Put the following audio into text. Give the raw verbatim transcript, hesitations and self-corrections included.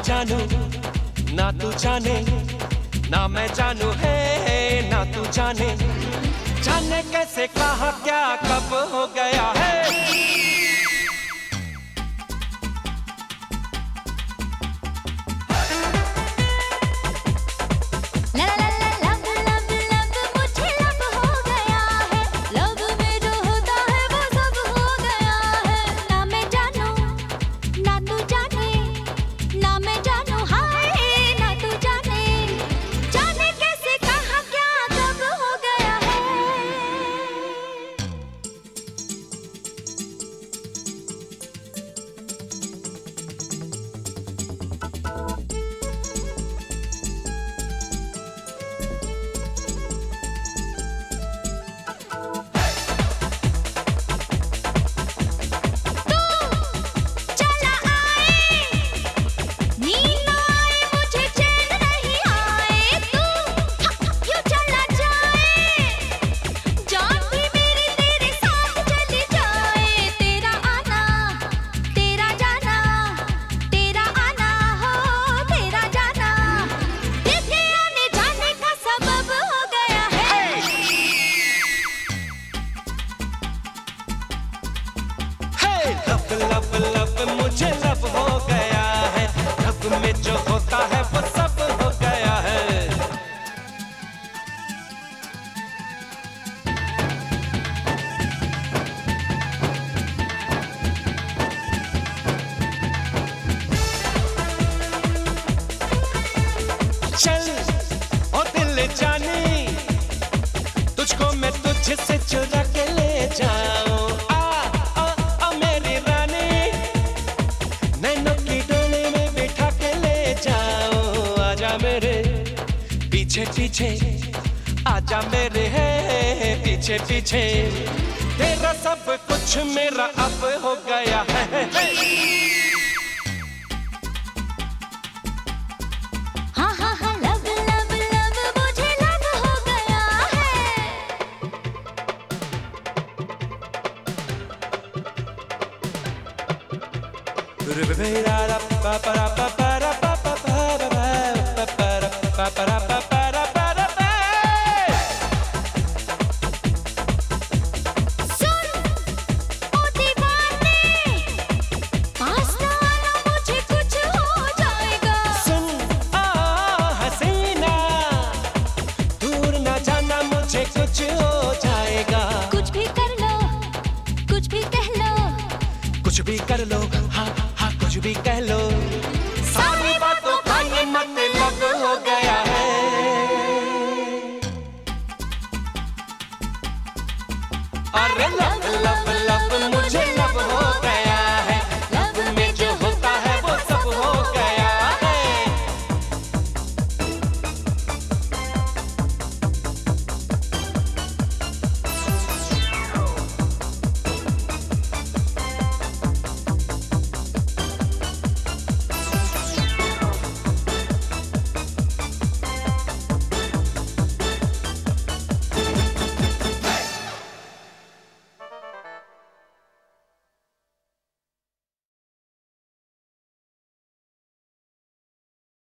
जानू ना तू जाने, ना मैं जानू है ना तू जाने, जाने कैसे कहा क्या कब हो गया है। लब लब लब मुझे लब हो गया है, लब में जो होता है वो सब हो गया है। चल ओ दिल जानी, तुझको मैं तुझसे चुरा के ले जाऊं। पीछे पीछे आजा मेरे है, पीछे पीछे तेरा सब कुछ मेरा अब हो गया है। हाँ हाँ हाँ लब लब लब मुझे लब हो गया है। कुछ हो जाएगा, कुछ भी कर लो, कुछ भी कह लो, कुछ भी कर लो, हाँ हाँ कुछ भी कह लो, सारी बातों का ये मतलब हो गया है। अरे लब लब